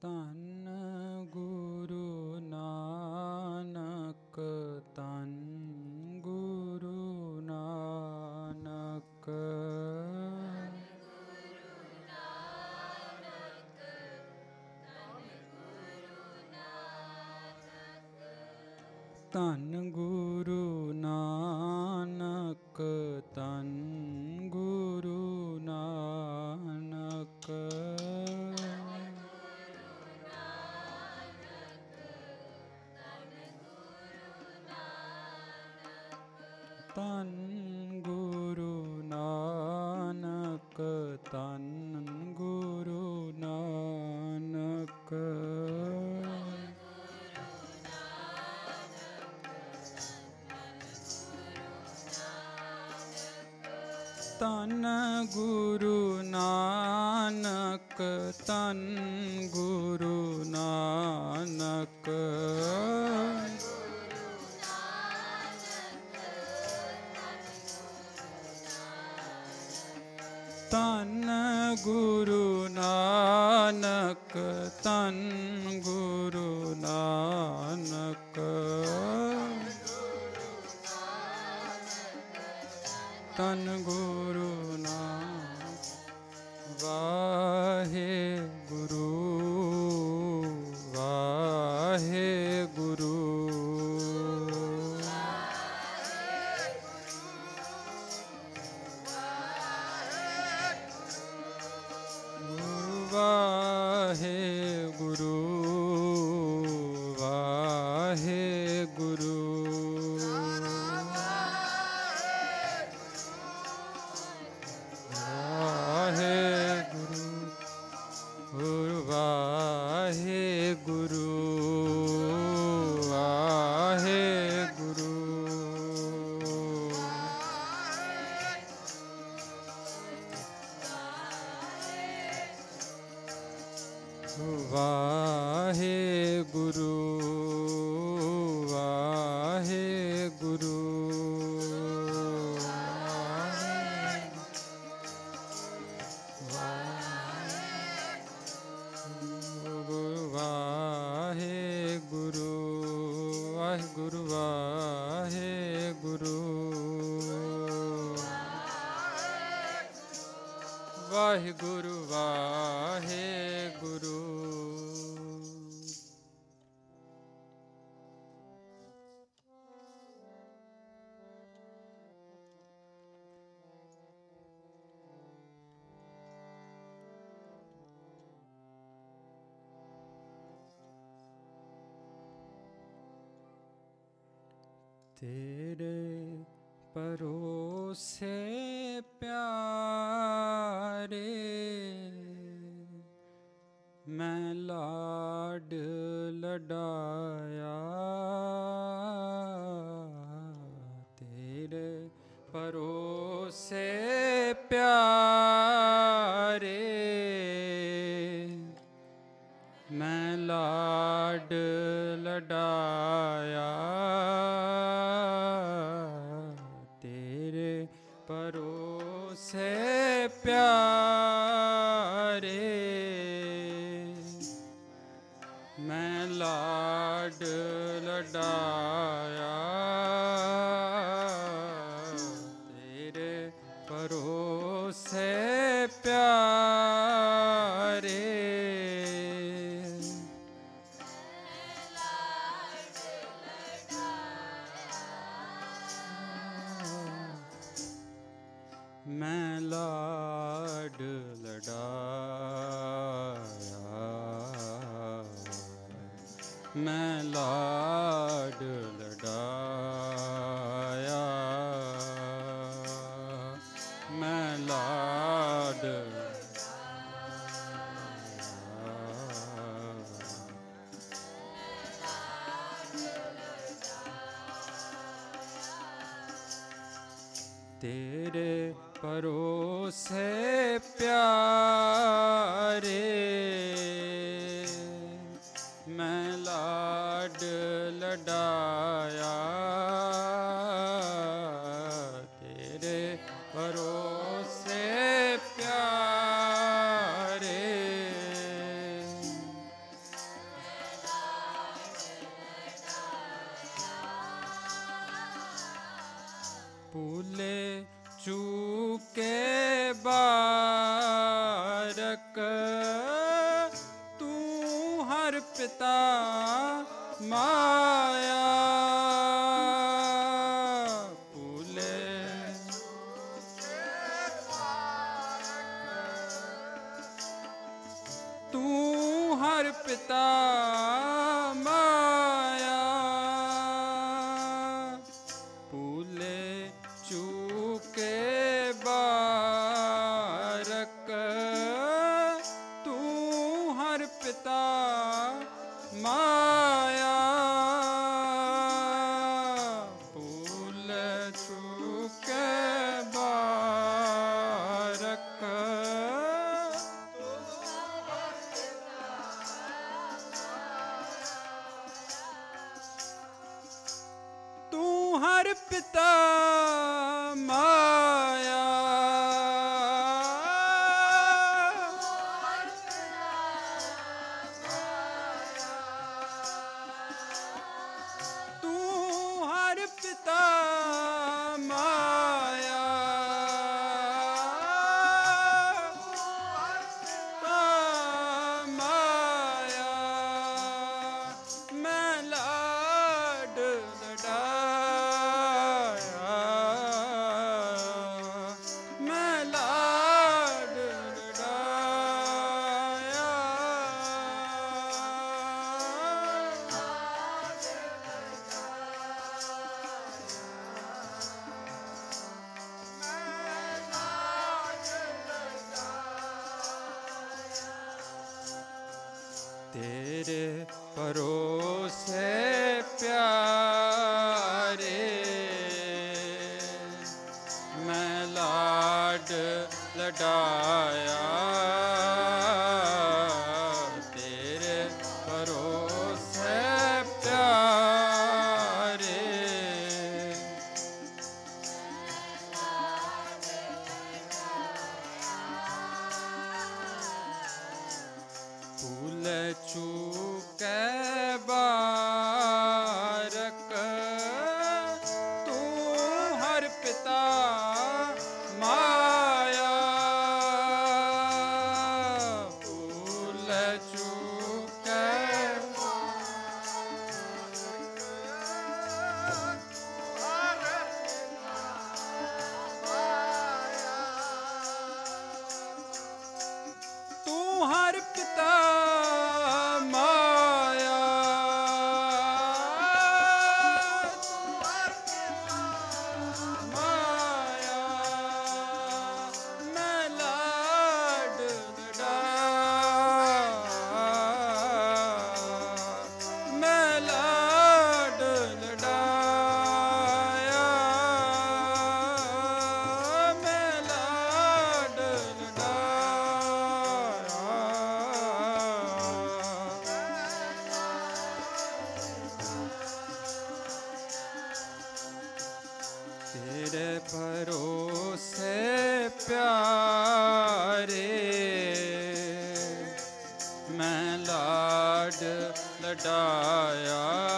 ਧੰਨ ਗੁਰੂ ਨਾਨਕ, ਧੰਨ ਗੁਰੂ ਨਾਨਕ। ਧੰਨ ਗੁਰੂ ਨਾਨਕ, ਧੰਨ ਗੁਰੂ ਨਾਨਕ। ਧੰਨ ਗੁਰੂ ਨਾਨਕ, ਧੰਨ ਗੁਰੂ ਨਾਨਕ। ਧੰਨ ਗੁਰੂ ਨਾਨਕ, ਧੰਨ ਗੁਰੂ ਨਾਨਕ। ਧੰਨ ਗੁਰੂ ਨਾਨਕ, ਧੰਨ ਗੁਰੂ ਨਾਨਕ। ਧੰਨ ਗੁਰੂ ਨਾਨਕ। ਵਾਹਿਗੁਰੂ ਵਾਹਿਗੁਰੂ। ਵਾਹਿਗੁਰੂ ਵਾਹਿਗੁਰੂ। ਵਾਹਿਗੁਰੂ ਵਾਹਿਗੁਰੂ। ਵਾਹਿਗੁਰੂ ਵਾਹਿਗੁਰੂ ਵਾਹਿਗੁਰੂ। ਵਾਹਿਗੁਰੂ ਵਾਹਿਗੁਰੂ। तेरे परोसे प्यारे, मैं लाड लडाया। तेरे परोसे प्यारे, मैं लाड लडाया। तेरे परोसे प्यारे, मैं लाड लडाया। तेरे परोसे प्यारे, मैं लाड लडाया। मैं लाड लडाया। मैं लाड तेरे परोसे प्यारे, मैं लाड लडाया। तेरे परोसे प्यारे, हर पिता माया भूले तू हर पिता माया भूले चूके बारक तू हर पिता माया भूल चूके बारक तू हर पिता माया तू हर पिता माया माया मैं लाड लडाया मैं लाड लडाया तेरे भरोसे प्यारे मैं लाड लडाया तेरे भरोसे प्यारे भूल चूके बारक तू हर पिता माया भूल चूके तू हर पिता माया माया मैं लाड लडाया मैं लाड लडाया मैं लाड तेरे भरोसे प्यारे मैं लाड लडाया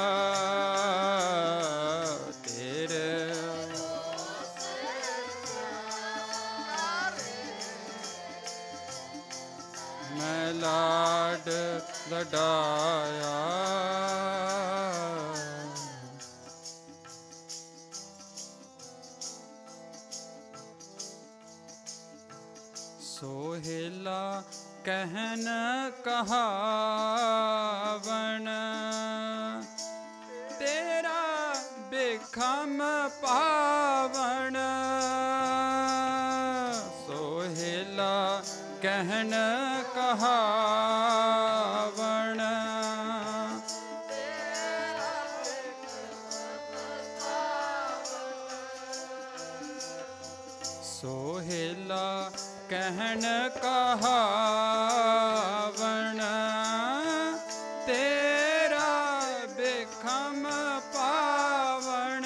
तेरे मैं लाड लडाया सोहेला कहन कहावन तेरा बेखम पावन सोहेला कहन कहावन सोहेला कहन कहावन तेरा बेखम पावन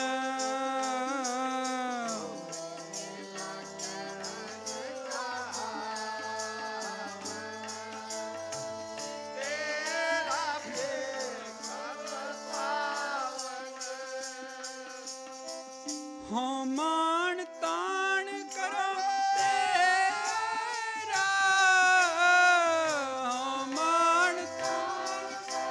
हो मान तान करो तेरा हो मान तान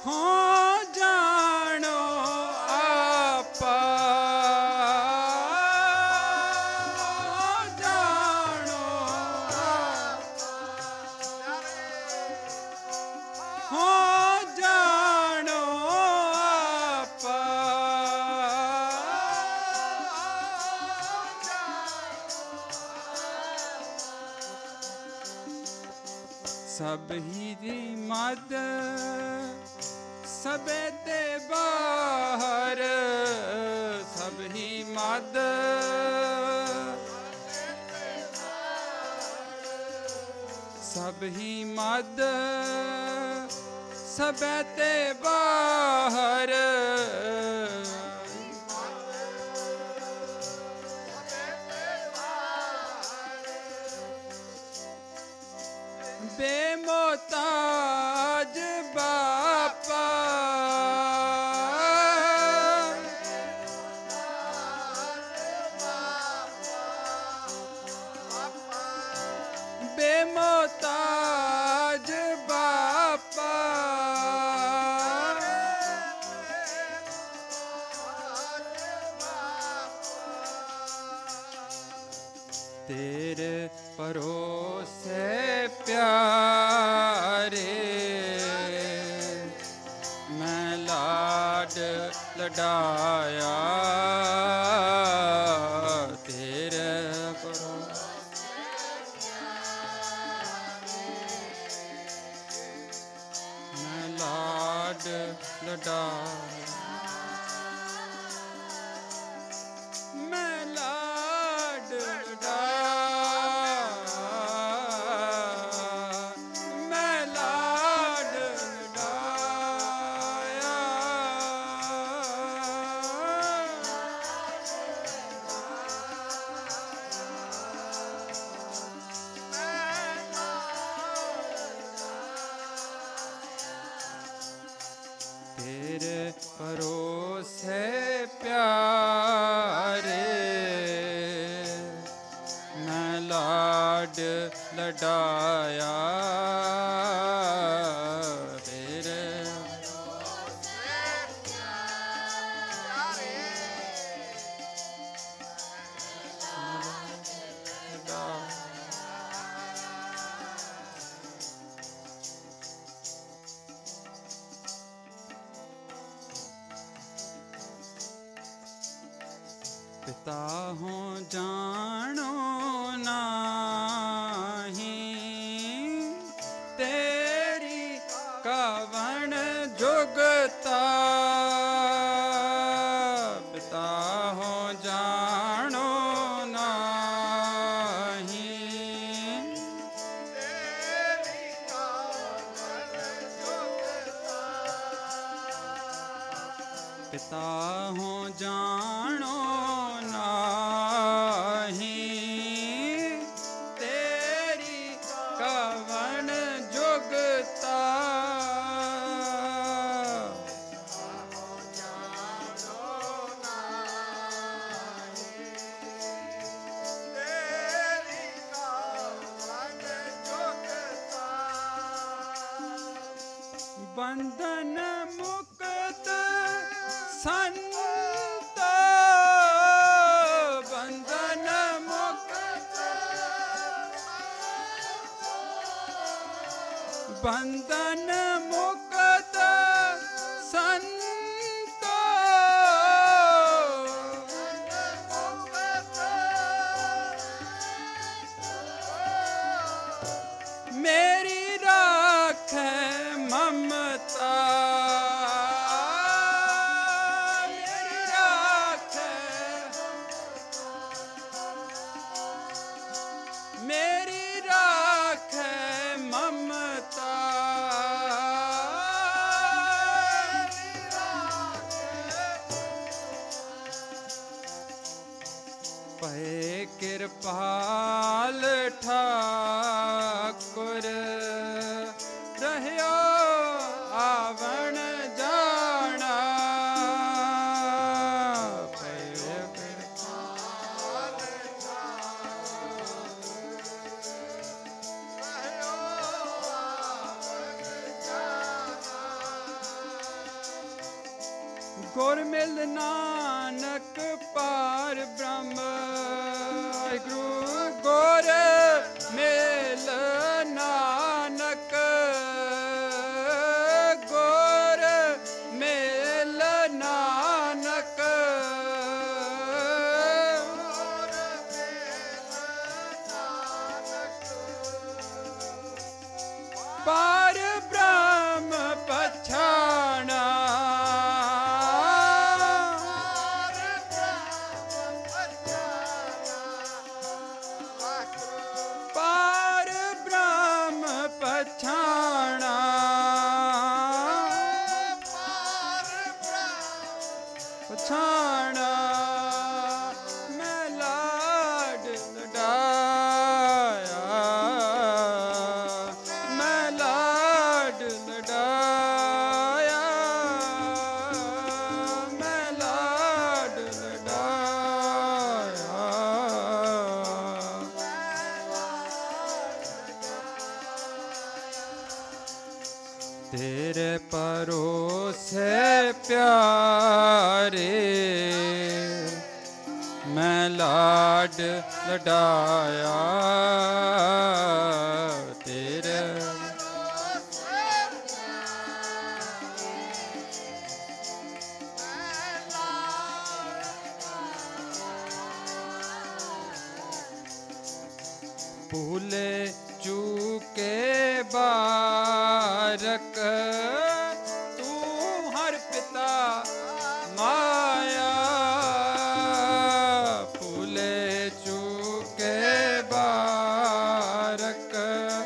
हो जानो आपा, हो जानो हो जानो आपा, सब ही मद सबे ते बाहर, सब ही मद सब ही मद सबे ते बाहर, बेमोताज बापा, बेमोताज बापा, तेरे परोसे प्यारे, मैं लाड लडाया, तेरे परोसे मैं लाड लडाया, मैं लाड लडाया, मैं लाड लडाया, तेरे परोसे प्यारे, मैं लाड लडाया, तेरे पिता हो जानो नाही, तेरी कवन जुगता, पिता हो जानो नाही, तेरी कवन जुगता, पिता हो जानो नाही, तेरी कवन जुगता, बंधन मुक्त संत, बंधन मुक्त, बंधन मुक्त संत, मेरी राखे ममता, मेरी राखे, मेरी राखे ममता, पए कृपाल ठाकुर, रहयो आवण जाना, पए कृपाल ठाकुर, रहयो आवण जाना, ਗੁਰ ਮਿਲ ਨਾਨਕ ਪਾਰ ਬ੍ਰਹਮ ਵਾਹਿਗੁਰੂ ਗੁਰ ਮਿਲ ਨਾਨਕ ਗੁਰ ਮਿਲ ਨਾਨਕ ਪਾਰ ਬ੍ਰਹਮ ਪਛਾਣਾ ਪਾਰ ਬ੍ਰਹਮ ਪਛਾਣਾ ਪਛਾਣਾ ਮੈਂ ਲਾਡ ਲਡਾਇਆ ਮੈਂ ਲਾਡ ਲਡਾਇਆ ਮੈਂ ਲਾਡ ਲਡਾਇਆ तेरे परोसे प्यारे मैं लाड लडाया तेरे भूले चूके बारक तू हर पिता माया भूले चूके बारक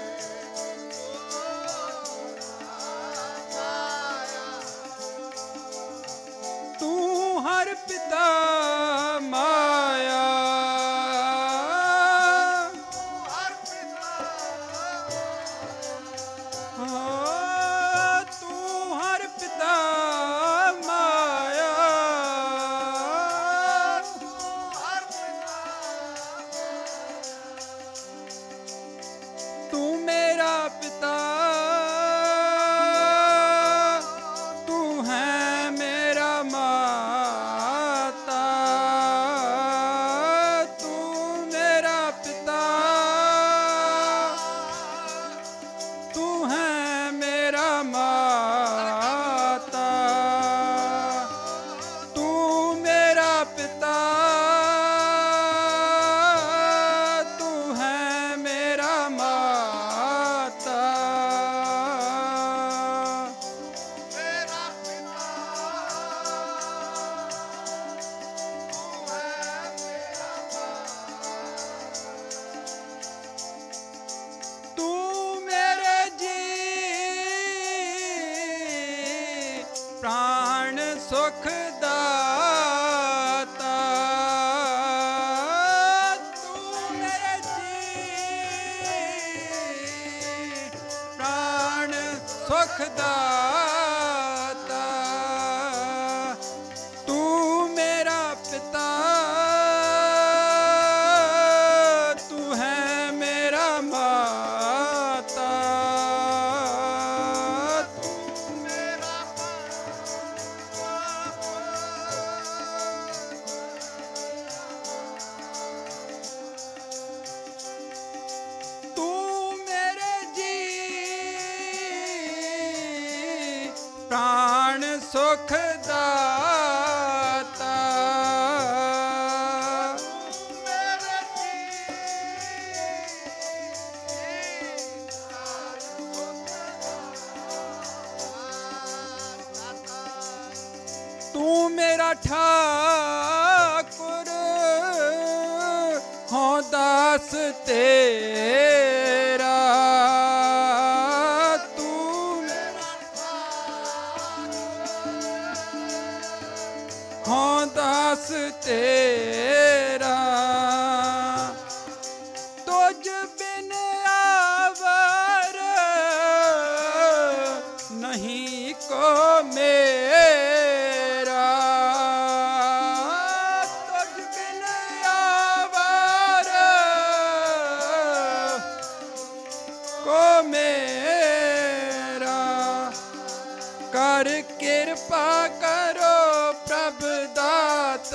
तू हर पिता माया तू हर पिता माया तू मेरा पिता तू है मेरा माता तू मेरा पिता तू है मेरा माता तू मेरा पिता तू है मेरा माता मेरा पिता तू मेरे जी प्राण सुख दाता तू मेरे जी प्राण सुख दाता तू मेरा पिता तू है मेरा माता तू मेरा तू मेरे जी प्राण सुख दाता तू मेरा ठाकुर हो दास तेरा तू हो दास तेरा तुझ बिन आवर नहीं को मेरा तुझ बिन आवर को मेरा कर कृपा करो